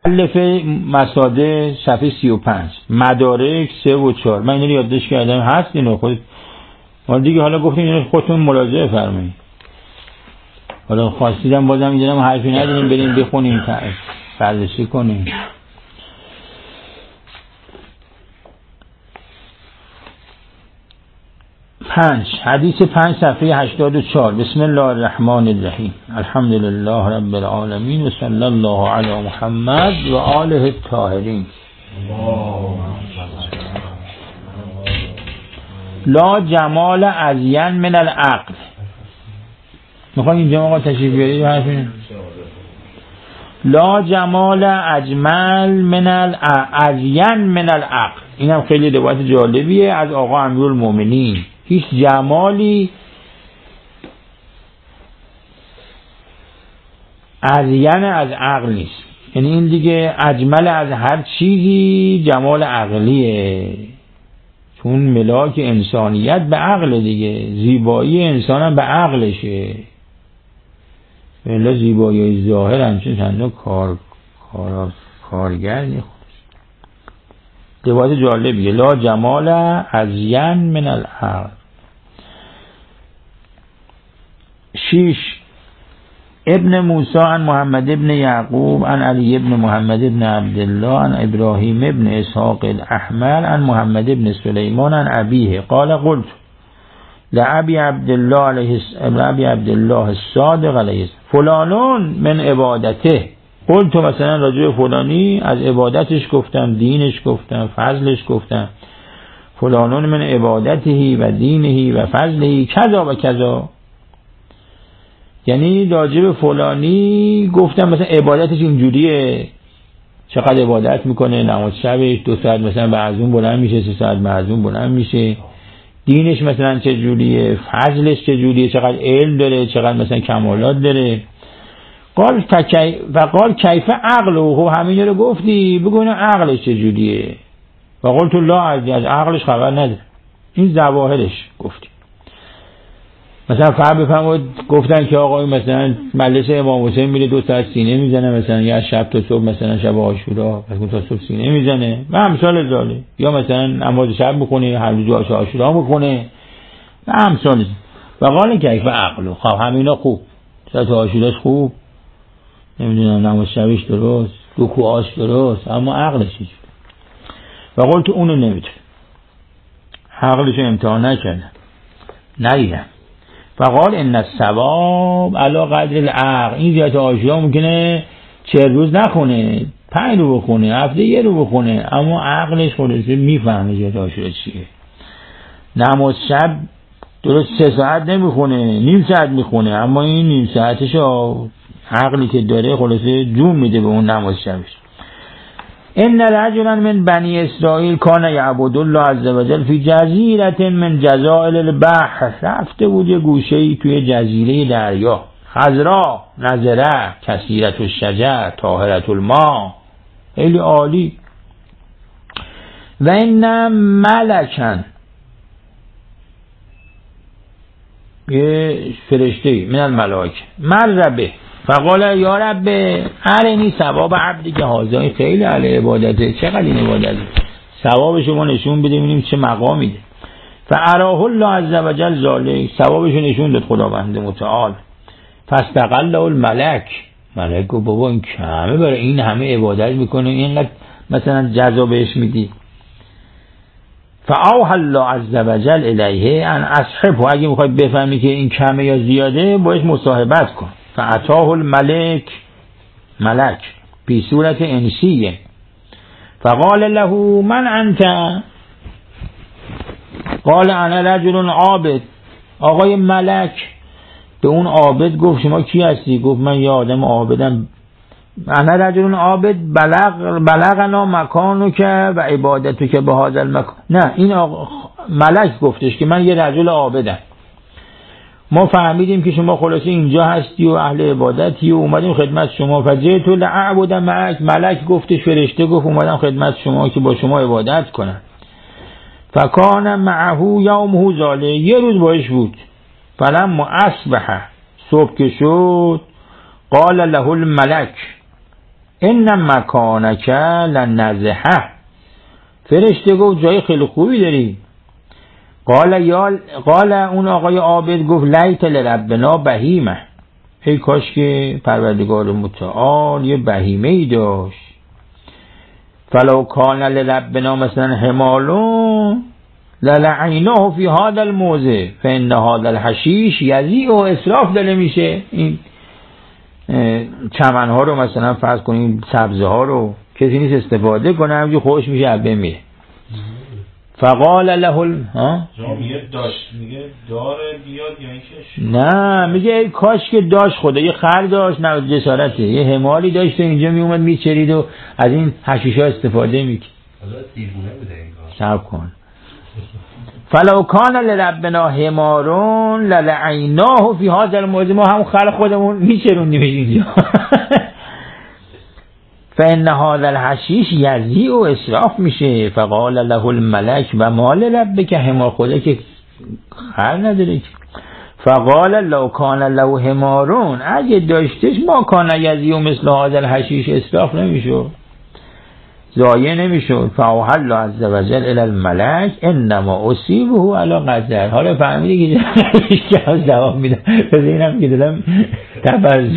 الف مساده صفحه 35 مدارک 3 و 4 من اینو یادداشت کردم هست اینو خود ما دیگه حالا گفتیم اینو خودتون مراجعه فرمایید. حالا خواستیدم بازم اینجا حرفی نداریم بریم بخونیم بررسی کنیم. 5 حدیث 5 صفحه 84 بسم الله الرحمن الرحیم الحمد لله رب العالمین و صلی الله علی محمد و آله الطاهرین. لا جمال ازین من العقل. میخوام اینجا آقا تشریف بیارید حرفی لا جمال اجمل من ازین من العقل. اینم خیلی روایت جالبیه از آقا امیرالمومنین. هیچ جمالی ازین از عقل نیست، یعنی این دیگه اجمل از هر چیزی جمال عقلیه، چون ملاک انسانیت به عقل دیگه، زیبایی انسان هم به عقلشه. بله زیبایی ظاهر همچنین چندان کارگر نیست. روایت جالبیه لا جمال ازین من العقل. 6 ابن موسی عن محمد ابن یعقوب عن علی ابن محمد ابن عبدالله عن ابراهیم ابن اسحاق الاحمر عن محمد ابن سلیمان عن ابیه قال قلت لأبي عبد الله الصادق علیه فلانون من عبادته. قلت مثلا راجع فلانی از عبادتش گفتم، دینش گفتم، فضلش گفتم. فلانون من عبادته و دینه و فضله کذا و کذا، یعنی راجع به فلانی گفتم مثلا عبادتش اینجوریه، چقدر عبادت میکنه، نماز شبش 2 ساعت مثلا بعضون بلند میشه، 3 ساعت بعضون بلند میشه. دینش مثلا چجوریه، فضلش چجوریه، چقدر علم داره، چقدر مثلا کمالات داره. قال کیف عقله. خب همین رو گفتی، بگو اینا عقلش چجوریه. و قلت الله از عقلش خبر نداره، این ظواهرش گفتی. مثلا فرض بفرمایید گفتن که آقای مثلا مجلس امام حسین میره 2 ساعت سینه میزنه، مثلا یا شب تا صبح، مثلا شب عاشورا پس تا صبح سینه میزنه و امثال ذالک، یا مثلا نماز شب میکنه، هر روز عاشورا میکنه و امثال. و قال کیف عقله. خب همینا خوب، تا عاشوراش خوب، نمیدونم نماز شبش درست، رکوعاش درست، اما عقلش چیه؟ و قلت اونو نمیتونه، عقلش امتحان نکردم، ندیدم. فقال ان الثواب علی قدر العقل. این زیادت عاشورا ممکنه 40 روز نخونه، 5 رو بخونه، هفته 1 رو بخونه، اما عقلش خودش میفهمه زیادت عاشورا چیه. نماز شب درست 3 ساعت نمیخونه، نیم ساعت میخونه، اما این نیم ساعتش عقلی که داره خلاصه جون میده به اون نماز شبش. ان رجلا من بنی اسرائیل کان یعبد الله عز وجل فی جزیره من جزائر البحر. رفته بود یه گوشه‌ای توی جزیره دریا، خضرا نظره کثیرة الشجر طاهرة الماء، خیلی عالی. و ان ملکن، یه فرشته من الملائکه، مر به فقال یا رب ارنی ثواب عبدی که حاضر، خیلی علی عبادته، چقدر این عبادته، ثواب شما نشون بده ببینیم چه مقامی ده. فاراه الله عز وجل ذلک، ثوابش نشون داد خداوند متعال. فاستقل الملک، ملک گفت بابا این کمه برای این همه عبادت میکنه، اینقدر مثلا جزا بهش میدی. فاوحى الله عز وجل الیه ان اصحبه، اگه میخوای بفهمی که این کمه یا زیاده باید مصاحبت کن. فاتاه الملک، ملک بی صورت انسیه. فقال له من انت؟ قال انا رجل عابد. آقای ملک به اون عابد گفت شما کی هستی؟ گفت من یه آدم عابدم. انا رجل عابد بلغنا مکانک و عبادتک به هذا المکان. نه، این ملک گفتش که من یه رجل عابدم، ما فهمیدیم که شما خلاصه اینجا هستی و اهل عبادتی و اومدیم خدمت شما. فجئت لأعبد معک. ملک گفتش، فرشته گفت اومدم خدمت شما که با شما عبادت کنم. فکان معه یومه ذاله، یه روز باش بود. فلما اصبح، صبح که شد، قال له الملک، ان مکانک لنزحه. فرشته گفت جای خیلی خوبی داری. قال اون آقای عابد گفت لیت لربنا بهیمه، ای کاش که پروردگار متعال یه بهیمه ای داشت. فلو کان لربنا مثلا حمالون للعناه فی هذا الموضع فان هذا الحشیش یضیع و اسراف داره میشه. این چمن ها رو مثلا فرض کنیم سبزه ها رو کسی نیست استفاده کنه، همینجور خوش میشه عبه میره. فقال له میگه داشت، میگه داره بیاد یا اینکه نه، میگه ای کاش که داشت، خدا یه خر داشت، نه جسارته، یه حمالی داشت و اینجا میومد میچرید و از این حشیشا استفاده میکرد. حالا دیوونه بوده انگار. صبر کن. فلو کان لربنا حمارون للعناه فی هذا الموضع، ما هم خر خودمون میچروندیمش اینجا. فإن هذا الحشیش یضیع و اسراف میشه. فقال له الملک و مال ربک حمار، خدا که خر نداره که. فقال لو کان له حمارون، اگه داشتش ما کان یضیع مثل هذا الحشیش، اسراف نمیشه، ضایع نمیشه. فاوحى الله عز وجل الى الملک انما اصیبه علی قدر. حالا فهمیدی که از جواب میدم، پس اینم که دلم تبرزوری.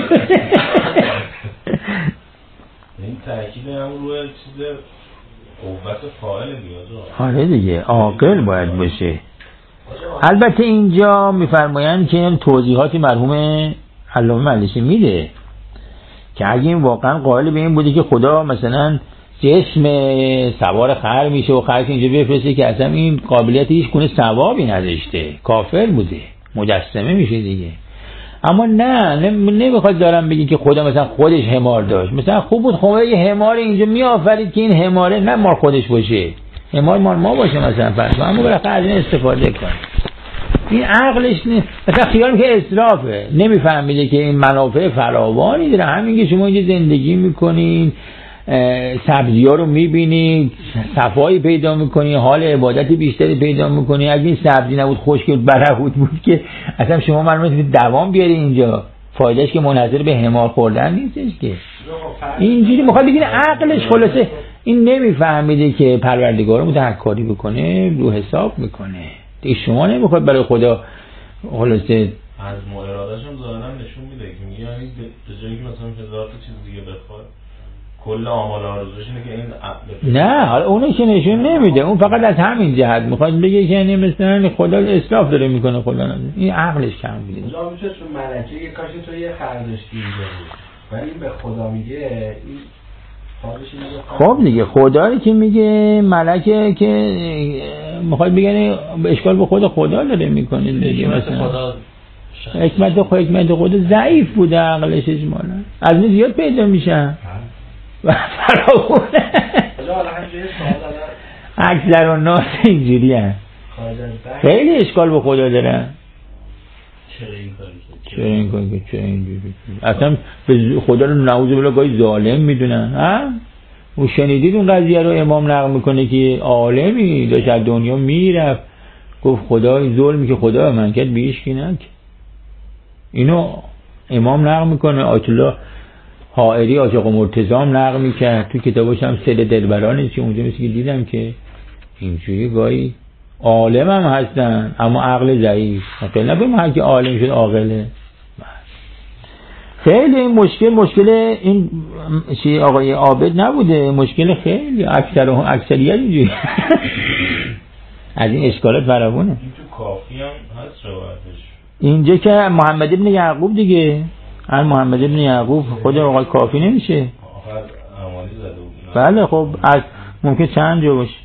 این تأکید هم روی چیز قوت فاعل بیاد. آره دیگه، عاقل باید باشه. البته اینجا میفرمایند که این توضیحاتی مرحوم علامه ملیحی میده که اگه این واقعا قائل به این بوده که خدا مثلا جسم سوار خر میشه و خر که اینجا بفرسته که اصلا این قابلیت هیچ گونه ثوابی نداشته، کافر بوده، مجسمه میشه دیگه. اما نه نمیخواد دارم بگی که خدا مثلا خودش حمار داشت. مثلا خوب بود خدا یه حمار اینجا میآفرید که این حماره نه مال خودش باشه، حمار مال ما باشه مثلا، فرض اما بالاخره از این استفاده کنه. این عقلش نه. مثلا خیال که اسرافه، نمیفهمیده که این منافع فراوانی داره. همین که شما اینجا زندگی میکنین، سبزی ها رو میبینید، صفایی پیدا میکنی، حال عبادتی بیشتری پیدا میکنی. اگه این سبزی نبود، خشک برهوت بود که اصلا شما معلومه دوام بیاری اینجا، فایدهش که منحصر به حمار خوردن نیستش که. اینجوری میخواد بگید عقلش خلاصه این نمیفهمیده که پروردگار رو متحکاری بکنه، رو حساب میکنه. دیگه شما نمیخواد برای خدا خلاصه از اراده‌اش هم ظاهرا نشون میده که میگه یعنی به جایی که مثلا هزار تا چیز دیگه بخواد، کل آمال آرزوش اینه که این عقل. نه حالا اونو که نشون نمیده، اون فقط از همین جهت میخواد بگه که یعنی مثلا خدا اسراف داره میکنه، خدا نه این عقلش کم میده. اونجا میشه چون ملکه یه کاش تو یه خر داشتی اینجا بود، ولی به خدا میگه این خب دیگه خدایی که میگه ملکه که میخواد بگه اشکال به خدا داره میکنه دیگه. مثلا حکمت خدا ضعیف بوده، عقلش اجمالا از این زیاد پیدا میشن و فراونه. اکثر الناس اینجوری هست، خیلی اشکال به خدا دارن. چرا این کاری چرا اینجوری اصلا به خدا رو نعوذ بالله گاهی ظالم میدونن. ها و شنیدید اون قضیه رو امام نقل میکنه که عالمی داشت از دنیا میرفت، گفت خدا این ظلمی که خدا من کرد به هیچ کی نکرد. اینو امام نقل میکنه، آیت الله حائری آقا مرتضی هم نقل میکرد تو کتابش هم سر دلبرانه که اونجا مثل که دیدم که اینجوری گاهی عالم هم هستن اما عقل ضعیف. خیلی نبیم هر که عالم شد عاقله. خیلی این مشکل این آقای عابد نبوده، مشکل خیلی اکثریت اینجوری از این اشکالات فراوونه. این تو کافی هم هست روایتش اینجا که محمد ابن یعقوب دیگه، هر محمد ابن یعقوب خود آقای کافی نمیشه. آخر اعمالی زده بود. بله خب از ممکن چند جا باشه.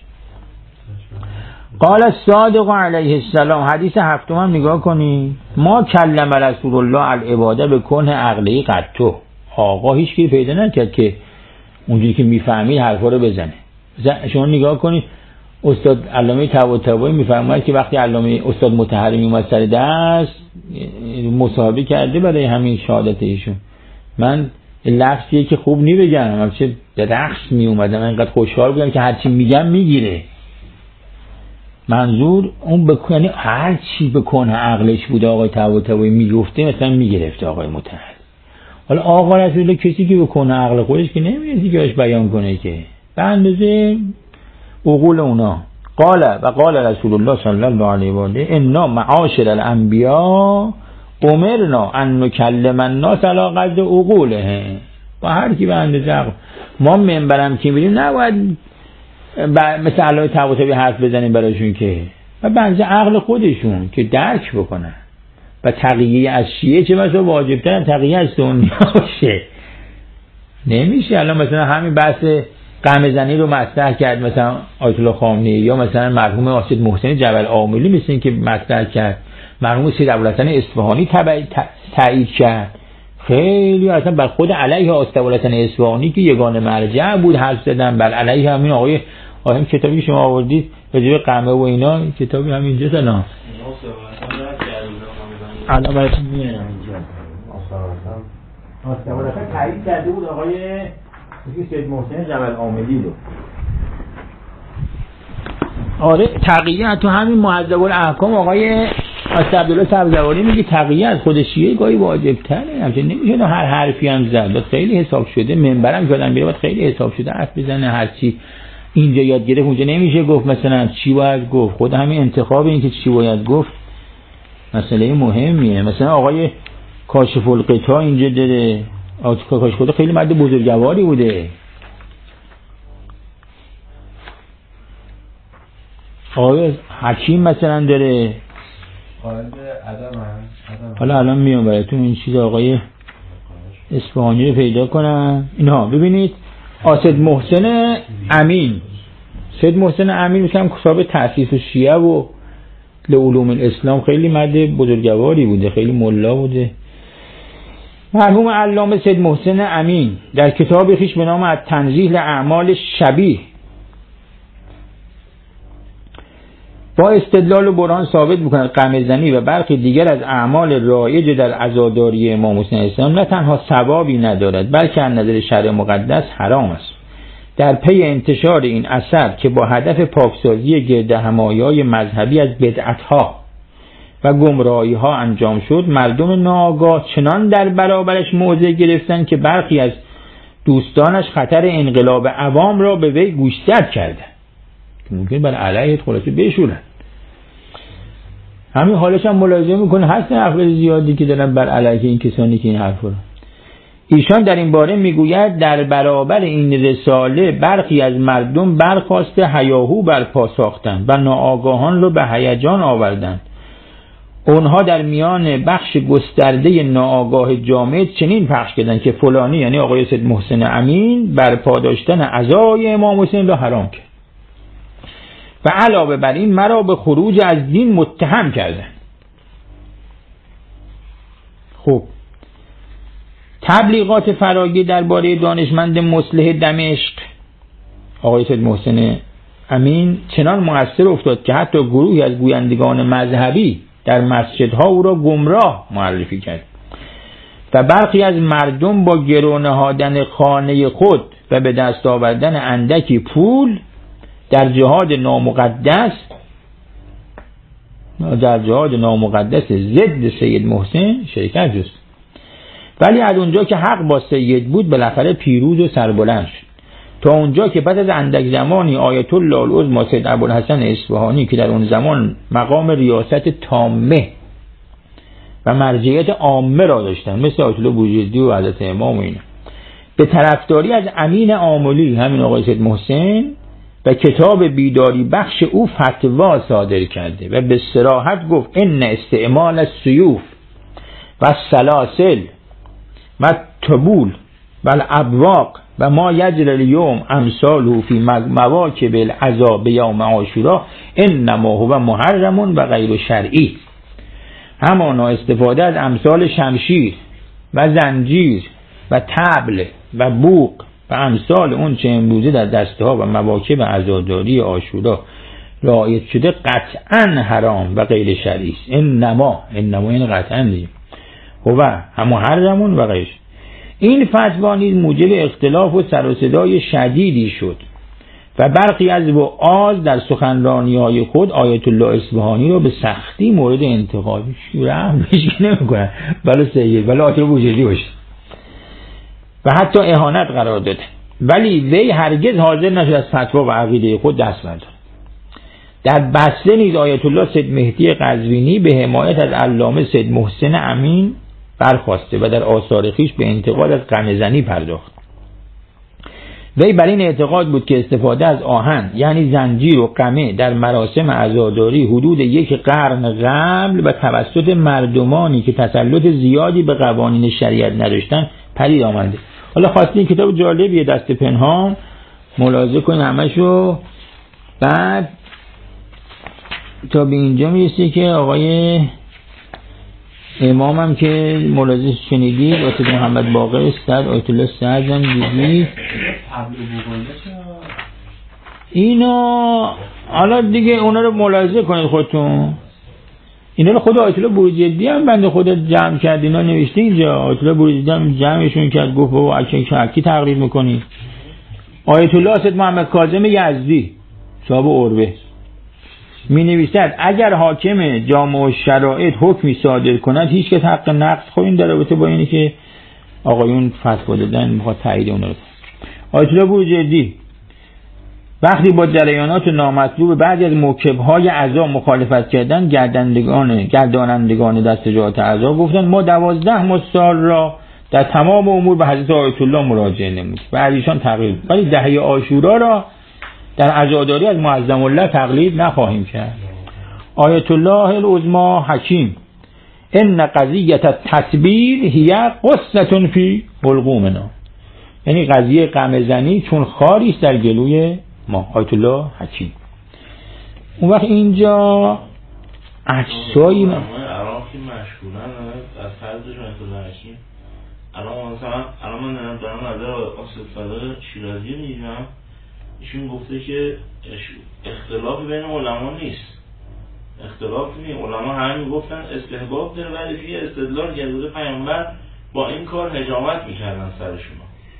قال الصادق علیه السلام، حدیث هفتم هم نگاه کنی. ما کلم رسول الله العباده به کنه عقلی قطو. آقا هیچ کی پیدا نکرد که اونجوری که میفهمید حرفا رو بزنه. شما نگاه کنید استاد علامه طباطبایی میفرماید که وقتی علامه استاد مطهری اومد سر درس مصاحبه کرده برای همین شهادت ایشون، من لفظیه که خوب نمیگم، البته به رقص می اومدم، انقدر خوشحال بودم که هرچی میگم میگیره. منظور اون یعنی هر چی بکنه عقلش بوده آقای طباطبایی میگفته مثلا میگرفته آقای مطهری. حالا آقا رسول الله کسی که بکنه عقل خودش که نمیرسی که اش بیان کنه که به اندازه عقول اونا. قال رسول الله صلی الله علیه و آله انا معاشر الانبیاء امرنا ان نکلم الناس علی قدر عقولهم. با هر کی به اندازه عقل. ما منبرم که میریم نباید مثل علای طباطبایی حرف بزنیم براشون که و به اندازه عقل خودشون که درک بکنن. و تقیه از شیعه چه مثلا واجبتر تقیه از سنی باشه. نمیشه الان مثلا همین بحث قمه زنی رو مطرح کرد مثلا آیت الله خامنه‌ای یا مثلا مرحوم آسد محسن جبل عاملی مثل این که مطرح کرد، مرحوم سید ابوالحسن اصفهانی تایید کرد. خیلی اصلا بر خود علیه ابوالحسن اصفهانی که یگانه مرجع بود حرف زدن، بر علیه همین آقای کتابی شما آوردید راجع به قمه و اینا، کتابی همینجا سلام الان براتون میارم اینجا. ابوالحسن تایید کرده بود آقای سید محسن جبل عاملی رو. آره تقیه تو همین مهذب الاحکام آقای عبدالله سبزواری میگه تقیه از خود شیعه گاهی واجب تره. همچنین نمیشه هر حرفی هم زد، خیلی حساب شده. منبرم شدن بیره باید خیلی حساب شده حرف بزنه. هر چی اینجا یاد گرفت اونجا نمیشه گفت مثلا چی باید گفت. خود همین انتخاب این که چی باید گفت مسئله مهمیه. مثلا آقای کاشف القطاع اینجا داره. کاشف القطاع خیلی مرد بزرگواری بوده. آقای حکیم مثلا داره. حالا الان میام براتون این چیز آقای اصفهانی رو پیدا کنم. اینها ببینید آسد محسن امین. سید محسن امین میگم کتاب تأسیس شیعه و لعلوم الاسلام خیلی مرد بزرگواری بوده، خیلی ملا بوده. مرحوم علامه سید محسن امین در کتاب خویش به نام التنزیه لاعمال شبیه با استدلال و برهان ثابت می‌کند قمه زنی و برخی دیگر از اعمال رایج در عزاداری امام حسین اسلام نه تنها ثوابی ندارد بلکه از نظر شرع مقدس حرام است. در پی انتشار این اثر که با هدف پاکسازی گردهمایی‌های مذهبی از بدعت‌ها و گمراهی‌ها انجام شد، مردم ناآگاه چنان در برابرش موضع گرفتند که برخی از دوستانش خطر انقلاب عوام را به وی گوشزد کردند که ممکن بر علیه خلاصه بشورن. همین حالش هم ملاحظه میکنه هست افراد زیادی که دارن بر علیه این کسانی که این حرف رو. ایشان در این باره میگوید در برابر این رساله برخی از مردم برخاسته هیاهو برپا ساختند و ناآگاهان رو به هیجان آوردند. اونها در میان بخش گسترده ناآگاه جامعه چنین پخش کردند که فلانی یعنی آقای سید محسن امین برپا داشتن عزای امام حسین را حرام کرد و علاوه بر این مرا به خروج از دین متهم کردند. خب تبلیغات فراگیر درباره دانشمند مصلح دمشق آقای سید محسن امین چنان مؤثر افتاد که حتی گروهی از گویندگان مذهبی در مسجدها او را گمراه معرفی کرد و برخی از مردم با گرو نهادن خانه خود و به دست آوردن اندکی پول در جهاد نامقدس ضد سید محسن شرکت جست. ولی از اونجا که حق با سید بود بالاخره پیروز و سربلند شد، تا اونجا که بعد از اندک زمانی آیت الله العظمی سید ابوالحسن اصفهانی که در اون زمان مقام ریاست تامه و مرجعیت عامه را داشتن مثل آیت الله بوجردی و حضرت امام و اینا، به طرفداری از امین عاملی همین آقای سید محسن و کتاب بیداری بخش او فتوا صادر کرده و به صراحت گفت ان استعمال السیوف و السلاسل و تبول و الابواق و ما یجری اليوم امثاله فی مواکب العزا بیوم عاشورا انما هو محرم و غیر شرعی. همانا استفاده از امثال شمشیر و زنجیر و طبل و بوق و امثال اون چه امروزه در دسته‌ها و مواکب عزاداری عاشورا رعایت شده قطعا حرام و غیر شرعی است. انما این قطعا دیم هو محرم و غیر. این فتوا نیز موجب اختلاف و سر و صدای شدیدی شد و برخی از وعاظ در سخنرانی‌های خود آیت الله اصفهانی را به سختی مورد انتقاد رحم بهش نمی‌کنن، بله سید بله آیت الله بوجردی باشه. و حتی اهانت قرار داده، ولی وی هرگز حاضر نشد از فتوا و عقیده خود دست بردارد. در بصره نیز آیت الله سید مهدی قزوینی به حمایت از علامه سید محسن امین برخاسته و در آثار خویش به انتقاد از قنه‌زنی پرداخت. وی بر این اعتقاد بود که استفاده از آهن یعنی زنجیر و قمه در مراسم عزاداری حدود 1 قرن قبل و توسط مردمانی که تسلط زیادی به قوانین شریعت نداشتن پدید آمده. حالا خواستین کتاب جالبیه دست پنهان، ملاحظه کنید همشو. بعد تا به اینجا میرسه که آقای امام هم که ملاحظه شنیدید، آیت محمد باقر استاد، آیت الله سعد هم دیدید. اینا حالا دیگه اونا رو ملاحظه کنید خودتون. اینا رو خود آیت الله بروجردی هم بنده خود جمع کرد، اینا نوشته اینجا. آیت الله بروجردی هم جمعشون کرد، گفت بابا اکی تقلید میکنی. آیت الله سید محمد کاظم یزدی صاحب عروه می نویسد اگر حاکم جامع الشرائط حکمی صادر کند هیچ کس حق نقض این در رابطه با اینه که آقایون فتوا دادن میخواد تایید اون رو. آیت الله بروجردی وقتی با جریانات نامطلوب بعضی از موکب‌های اعضا مخالفت کردن، گردانندگان دستجات اعضا گفتند ما 12 سال را در تمام امور به حضرت آیت الله مراجعه نمودیم و از ایشان تقلید، ولی دهه عاشورا را در عزاداری از معظم الله تقلید نخواهیم کرد. آیت الله العظمی حکیم ان قضیه التطبیل هی قصه فی حلقومنا، یعنی قضیه قمه‌زنی چون خاری است در گلوی ما. آیت الله حکیم. اون وقت اینجا عکسایی عراقی مشهورن از فرضشون آیت الله حکیم. الان مثلا من دارم نظر آصف صادق شیرازی میگم، ایشون گفته که اختلافی بین علما نیست، اختلاف نیست، علما همین گفتن استحباب داره، ولی فی استدلال جزاده پیامبر با این کار حجامت میکردن سرشون.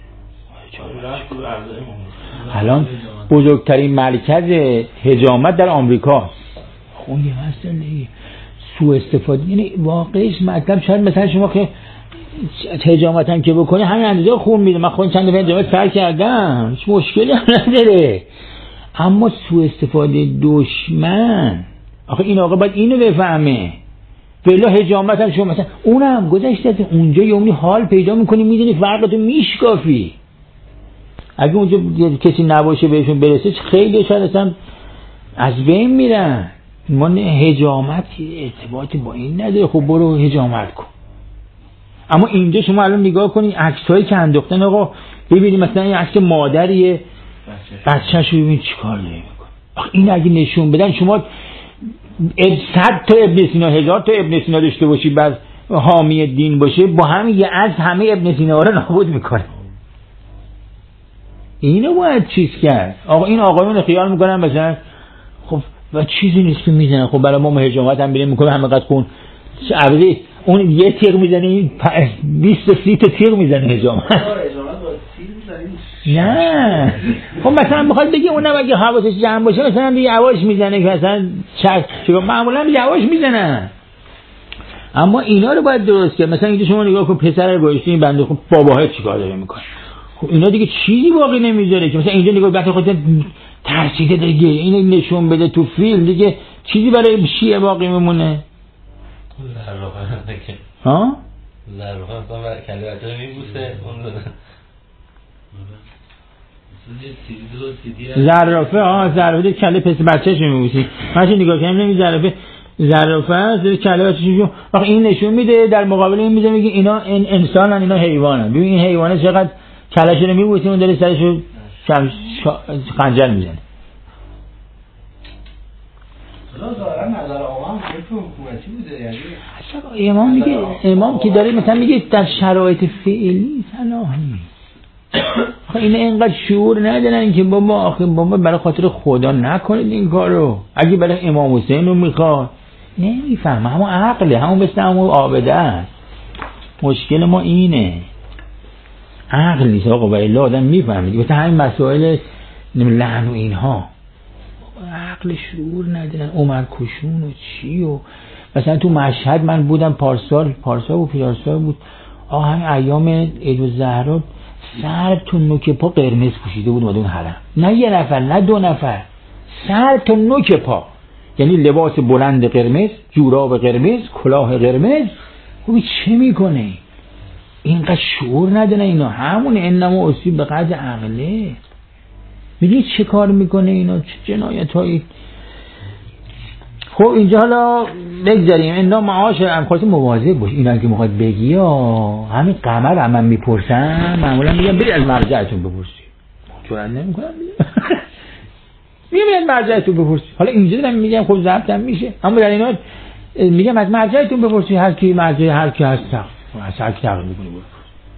الان بزرگترین مرکز حجامت در آمریکا اون یه مسئله سوء استفاده، یعنی واقعیش مطلب شاید مثلا شما که حجامت هم که بکنی همین اندازه خون میده، من خودم چند دفعه حجامت سر کردم هیچ مشکلی هم نداره، اما سوء استفاده دشمن آخه این آقا باید اینو بفهمه. بلا حجامت هم شما مثلا اونم گذشته اونجا یومی حال پیدا میکنی، میدونی فرقتو میشکافی. اگه اونجا کسی نباشه بهشون برسه خیلی شاید اصلا از بین میرن. ما حجامت ارتباطی با این نداره، خب برو حجامت کن. اما اینجا شما الان نگاه کنید عکسایی که انداختن، آقا ببینید مثلا این عکس مادریه بچه‌شو ببین چیکار میکنه. آخه این اگه نشون بدن شما 100 تا ابن سینا 1000 تا ابن سینا داشته باشی بعد حامی دین باشه، با همین یه از همه ابن سینا رو نابود میکنه. اینو باید چیز کرد. آقا این آقایون خیال میکنن مثلا خب و چیزی نیست که میزنن، خب برای ما حجامت هم بریم میکنه همه قد خون عوضی اون یه تیغ میزنه این 20 تا 30 تا تیغ میزنه حجامت. نه خب مثلا میخواد بگی اونم اگه حواسش جمع باشه مثلا یواش میزنه که مثلا چرا معمولا یواش میزنن. اما اینا رو باید درست کرد. مثلا اینجا شما نگاه کن پسر گوشتی این بنده خب باباها چیکار داره میکنه، خب اینا دیگه چیزی باقی نمیذاره که مثلا اینجا نگاه بچه خودت ترسیده دیگه اینو نشون بده تو فیلم دیگه چیزی برای شیعه باقی میمونه. ها؟ زرفه مثلا برای کلی بچه رو میبوسه زرافه زرافه کله پس بچه‌ش میبوسی. من نگاه کنم نمی زرافه هست کله بچه‌ش میبوسه. وقتی این نشون میده در مقابل این میگه اینا انسانن اینا حیوانن. ببین این حیوانه چقدر کله‌ش رو میبوسه اون داره سرشو خنجر میزنه. ظاهرا نظر عوام که حکومتی بوده، یعنی امام میگه امام که داره مثلا میگه در شرایط فعلی صلاح نیست. این اینقدر شعور ندارن که بابا آخه بابا برای خاطر خدا نکنید این کارو. اگه برای امام حسین رو میخواد نمیفهمه، همون عقله، همون مثل همون عابده است. مشکل ما اینه عقل نیست آقا، و الا آدم میفهمه مثلا همین مسائل لعن و اینها عقل شعور ندارن. عمر کشون و چی و مثلا تو مشهد من بودم پارسال و پیارسال بود همین ایام عید الزهرا سر تا نوک پا قرمز پوشیده بود اون حرم، نه یه نفر نه دو نفر، سر تا نوک پا، یعنی لباس بلند قرمز، جوراب قرمز، کلاه قرمز. خوبی چه میکنه اینقدر شعور نداره اینا؟ همون انما اصیب به قدر عقله. میگی چه کار میکنه اینا؟ چه جنایت هایی. خب اینجا حالا بگذاریم اینا معاش هم خواست مواظب باش. اینا که میخواد بگی همین قمر هم من میپرسن معمولا میگم برید از مرجعتون بپرسی، جرئت نمیکنم میگم از مرجعتون بپرسی. حالا اینجا دارم میگم خب ضبط هم میشه، اما در اینا میگم از مرجعتون بپرسی، هر کی مرجع هر کی هست هر کی تقلید میکنه بپرس.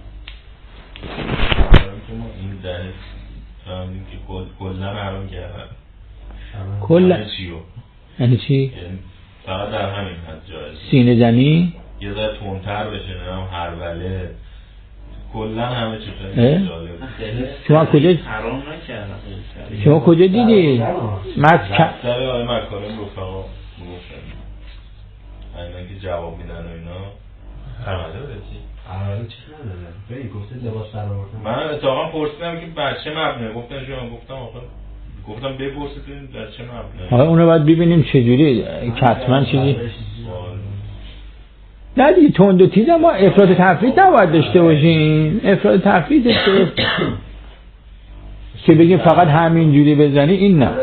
این درس فهمیدیم که کلا حرام کردن. کلا یعنی چی؟ فقط در همین حد جایز. سینه زنی یه ذره تندتر بشه، نه هروله، کلا همه چی خیلی جالب. شما کجا حرام نکردن؟ شما کجا دیدی؟ مطلب آقای مکارم رفقا گفتن اینا که جواب میدن و اینا حرمده بودی؟ حرمده چی نداره؟ بایی گفته لباس در آوردن. من اتفاقا پرسیدم که بچه مبنه، گفتن شما، گفتم آخه گفتم بپرسید در چه مبنی. حالا اونو باید ببینیم چجوری کتمن چیزی نه دیگه تند و تیز. ما افراط تفرید نباید داشته باشیم، افراط تفرید که بگیم فقط همینجوری بزنی این نه.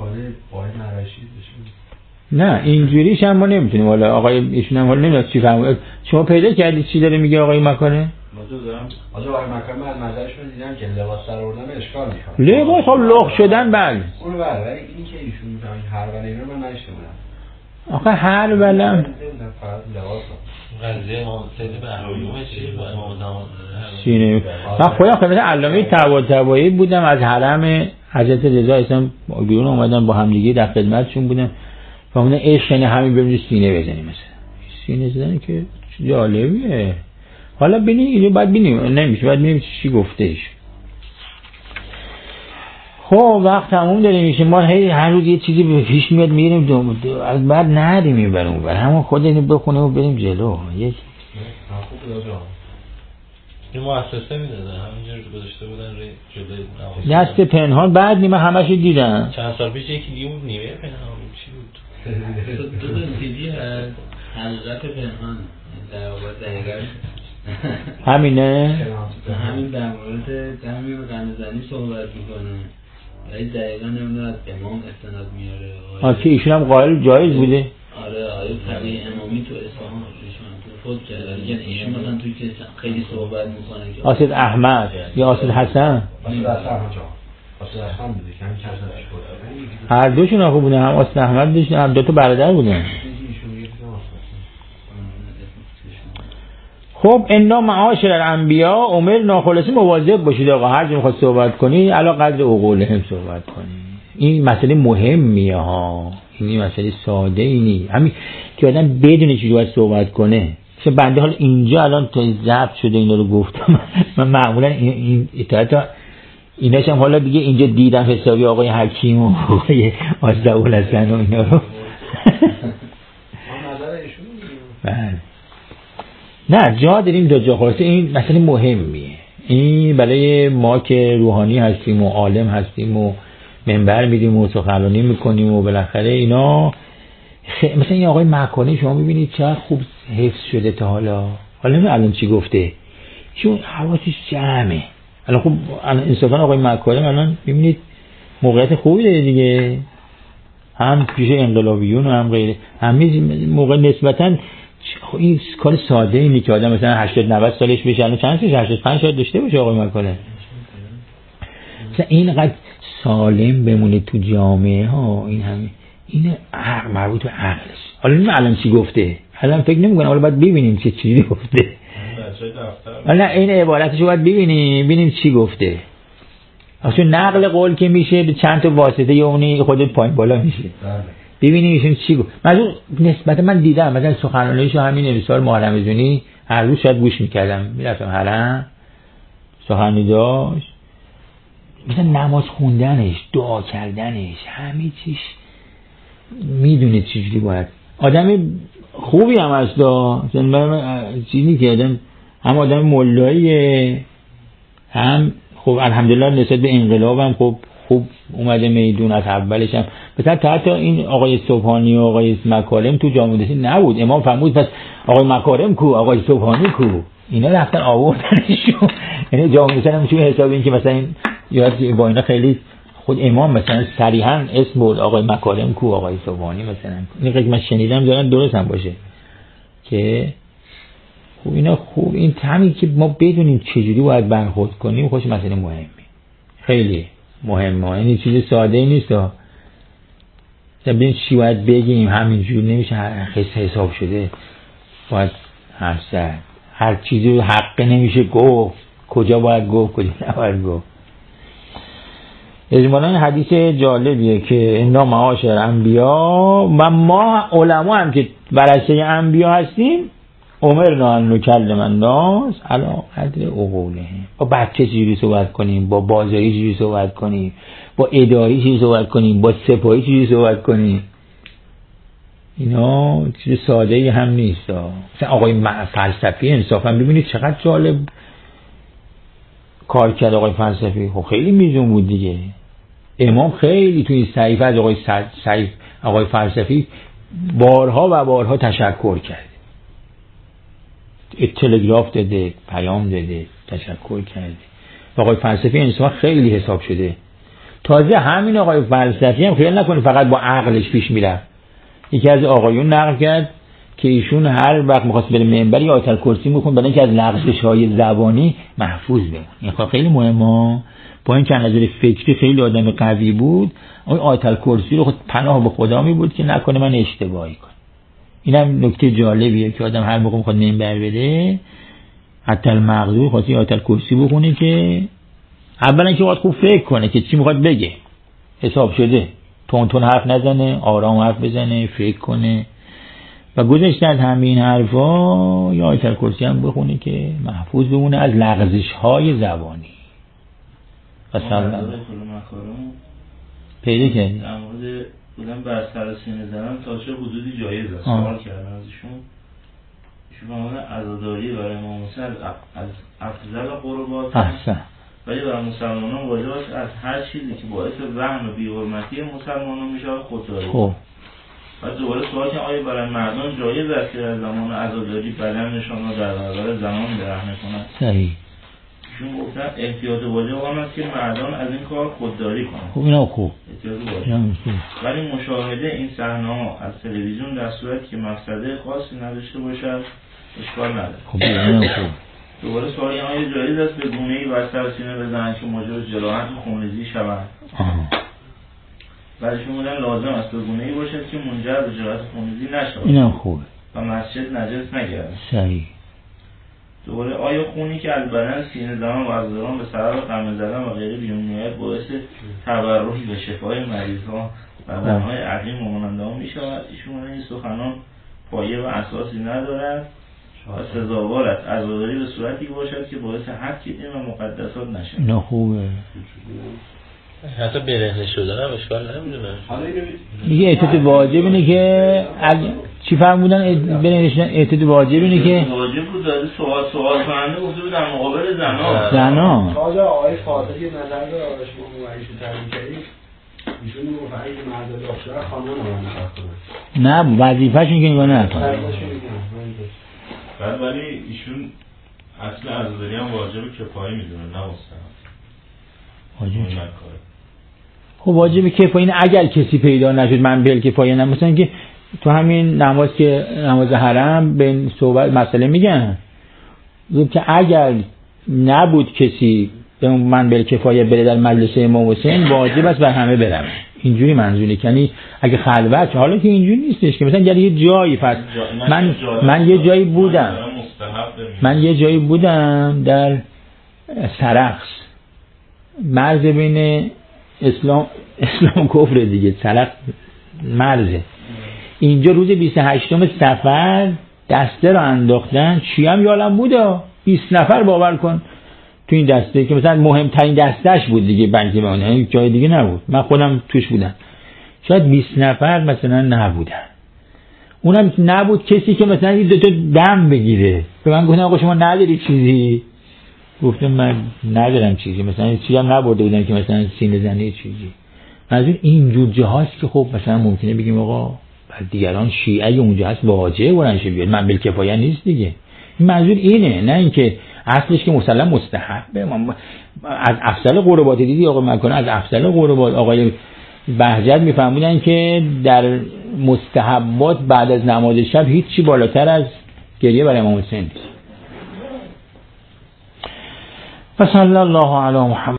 نه اینجوریش هم ما نمیتونیم. حالا آقای ایشون هم حالا نمیدونم چی فهمه. شما پیدا کردی چی داره میگه آقای مکانه؟ آقای مکانه من نظرشون دیدم که لباس در آوردن اشکال میکنه. لباس ها لخ شدن بله. اونو بله، ولی این که ایشون میفهمن هر ولی اینو من نشته بودم. آخه هر ولم فقط لباس قضیه امام سید بهرام‌جویی چیه با امام زمان سینه. من خودم خدمت علامه طباطبایی بودم از حرم حضرت رضا اسلام بیرون اومدم با همدیگه در خدمتشون بودم. فهمیدن عشق یعنی همین بریم سینه بزنیم، مثلا سینه زدن که جالبیه. حالا ببینیم اینو بعد ببینیم نمیشه، بعد ببینیم چی گفتهش. خب وقت تموم داره میشه، ما هر روز یه چیزی به پیش میاد میریم از بعد نریم میبریم بر همون خود اینو بخونه و بریم جلو. یک این مؤسسه میداده همینجور گذاشته بودن جلوی دست پنهان. بعد نیمه همش دیدن چند سال پیش یکی دیگه بود نیمه پنهان بود چی بود دو سیدی هست حلقت پنهان در واقع دقیقا همینه. همین در مورد جمعی به قندزنی صحبت میکنه ولی دقیقا نمیدونه از امام استناد میاره. که ایشون هم قائل جایز بوده. آره آیه فقیه امامی تو اصفهان فوت کرده. دیگه ایشون مثلا توی که خیلی صحبت میکنه که آسد احمد یا آسد حسن، هر دوشون آخه بودن، هم آسد احمد داشتن هم دوتا برادر بودن. خب انا معاشر الانبیا امر ناخالصی مواظب باشید آقا، هر جا میخواد صحبت کنی علا قدر عقولهم صحبت کنی. این مسئله مهمیه ها، این مسئله ساده ای نی، همین که آدم بدونه چجوری باید صحبت کنه. مثلا بنده حال اینجا الان تا ضبط شده اینا رو گفتم من معمولا این اطاعت ایناش هم حالا دیگه اینجا دیدم حسابی آقای حکیم و آقای آزداولحسن و اینا رو بله. نه جا داریم دو جا خلاصه این مسئله مهمیه. این برای ما که روحانی هستیم و عالم هستیم و منبر میدیم و سخنرانی میکنیم و بالاخره اینا مثلا این آقای مکانی شما ببینید چقدر خوب حفظ شده تا حالا الان چی گفته، چون حواسش جمعه. الان خوب انصافا آقای مکانی الان ببینید موقعیت خوبی داره دیگه، هم پیش انقلابیون و هم غیره، همه موقع نسبتاً این کار ساده اینی که آدم مثلا 80-90 سالش بشه، الان چند سالش 85 سال داشته باشه آقای مکانی، مثلا اینقدر سالم بمونه تو جامعه ها. این همه این مربوط به عقلش. حالا الان چی گفته الان فکر نمی‌کنم، حالا باید ببینیم چه چیزی گفته. حالا این عبارتشو باید ببینیم چی گفته. اصلا نقل قول که میشه به چند تا واسطه یا اونی خودت پایین بالا میشه. ببینیم ایشون چی گفت. مثلا نسبت من دیدم مثلا سخنرانیشو همین امسال محرم زونی هر روز شاید گوش میکردم، میرفتم حرم سخنرانی داشت، مثلا نماز خوندنش، دعا کردنش، همه چیش میدونه چجوری باید. آدم خوبی هم هست مثلا چیزی که آدم هم آدم مولاییه هم خب الحمدلله نسبت به انقلابم خب خوب اومده میدون، از اولش هم مثلا حتی این آقای سبحانی و آقای مکارم تو جامعه نبود، امام فرمود پس آقای مکارم کو، آقای سبحانی کو، اینا رفتن آوردنشون. یعنی جامعه هم چون حساب این که مثلا این یاد با اینا خیلی خود امام مثلا صریحا اسم برد آقای مکارم کو، آقای سبحانی مثلا. این که من شنیدم دارن درست هم باشه که خوب اینا خوب این همین که ما بدونیم چجوری باید برخورد کنیم خوش مسئله مهمه، خیلی مهمه، یعنی چیز ساده ای نیست. ببین چی باید بگیم، همینجوری نمیشه حساب شده، باید هر چیزی حق نمیشه گفت، کجا باید گفت کجا نباید گفت. اجمالاً این حدیث جالبیه که انا معاشر انبیا و ما علما هم که ورثه انبیا هستیم امرنا ان نکلم الناس علی قدر عقولهم. با بچه چجوری صحبت کنیم، با بازاری چجوری صحبت کنیم، با اداری چجوری صحبت کنیم، با سپاهی چجوری صحبت کنیم، اینا چیز ساده ای هم نیست. مثلا آقای فلسفی انصافا ببینید چقدر جالب کار کرد آقای فلسفی، خب خیلی میزون بود دیگه. امام خیلی توی صحیفه از آقای فلسفی بارها و بارها تشکر کرد، تلگراف داده، پیام داده، تشکر کرده. آقای فلسفی انصافا خیلی حساب شده. تازه همین آقای فلسفی هم خیال نکنه فقط با عقلش پیش میره. یکی از آقایون نقل کرد که ایشون هر وقت می‌خواست بره منبری آیت الکرسی می‌خوند برای اینکه از لغزش‌های زبانی محفوظ بمونه. این خیلی مهمه. با اینکه از نظر فکری خیلی آدم قوی بود، اون آیت الکرسی رو خود پناه به خدا می‌برد که نکنه من اشتباهی کنم. اینم نکته جالبیه که آدم هر موقع می‌خواد منبر بده حتی المقدور خاصی آیت الکرسی بخونه که اولا که باید خوب فکر کنه که چی می‌خواد بگه، حساب شده، تون حرف نزنه، آرام حرف بزنه، فکر کنه و گذشته از همین حرفا یا آیت الکرسی هم بخونه که محفوظ بمونه از لغزش‌های زبانی. مثلا پیدا کردی در مورد بودن بر سر سینه زدن تا چه حدودی جایز است سوال کردن ازشون. ایشون فرمودن عزاداری برای امام حسین از افضل قربات احسن، ولی برای مسلمانان واجب است از هر چیزی که باعث وهم و بی‌حرمتی مسلمانان میشه خودداری. خب و دوباره سوال که آیا برای مردان جایز است که در زمان عزاداری بدنشان را در برابر زنان برهنه کنند؟ صحیح. چون گفتن احتیاط واجب آن است که مردان از این کار خودداری کنند. خب اینا خوب. احتیاط واجب. ولی مشاهده این صحنه‌ها از تلویزیون در صورتی که مقصد خاصی نداشته باشد اشکال نداره. خب اینا خوب. دوباره سوال آیا جایز است به گونه‌ای بر سر سینه بزنند که موجب جراحت و خونریزی شوند؟ بعد شما بودن لازم است به گونه‌ای باشد که منجر به جراحت و خونریزی نشود. اینا خوبه. و مسجد نجس نگردد. صحیح. دوباره آیا خونی که از بدن سینه زدن و عضلان به سبب قمه زدن و غیره بیرون میآید باعث تبرک و شفای مریض‌ها و بدن‌های عقیم و مانند آن می‌شود؟ ایشون این سخنان پایه و اساسی ندارد و سزاوار است عزاداری به صورتی باشد که باعث حق دین و مقدسات نشود. اینا خوبه. حتی برهنه شدن هم اشکال نمیدونه. میگه احتیاط واجب اینه که چی فرمودن برهنه شدن؟ احتیاط واجب اینه که واجب بود داده سوال کننده گفته بود در مقابل زنان. تازه آقای فاضل یه نظر داره آقای شما موعیشو تعریف کردید ایشون میگه فرقی که مرد دختر خانم رو نه وظیفه‌شون که نگاه نکنه. بعد ولی ایشون اصل عزاداری هم واجب کفایی میدونه نه مستحب. واجب خب واجب کفایی اگر کسی پیدا نشد من بل کفایی نه، مثلا که تو همین نماز که نماز حرم به صحبت مسئله میگن که اگر نبود کسی به من بل کفایه بره در مجلس امام حسین واجب است بر همه برم. اینجوری منظوره، یعنی اگه خلوت، حالا که اینجوری نیستش که مثلا یه جایی من یه جایی بودم در سرخس، مرز بین اسلام کفر دیگه، سرخس مرزه. اینجا روز 28 صفر دسته رو انداختن، چی هم یالم بوده 20 نفر باور کن تو این دسته که مثلا مهمترین دستهش بود دیگه، بنکی مونه جای دیگه نبود، من خودم توش بودم، شاید 20 نفر مثلا نبودن، اونم نبود کسی که مثلا یه دو تا دم بگیره. به من گفتن آقا شما نداری چیزی؟ گفتم من ندارم چیزی، مثلا چیزی هم نبرده بودم که مثلا سینه زنی چیزی. منظور اینجور جاهاست که خب مثلا ممکنه بگیم آقا بعد دیگران شیعه اونجا هست واجه برنش بیاد، من بالکفایه نیست دیگه. این منظور اینه، نه اینکه اصلش که مسلم مستحبه. از افضل قربات دیدی آقا مکنه، از افضل قربات آقای بهجت میفهمودن که در مستحبات بعد از نماز شب هیچی بالاتر از گریه برای امام حسین نیست. و صلی الله علی محمد.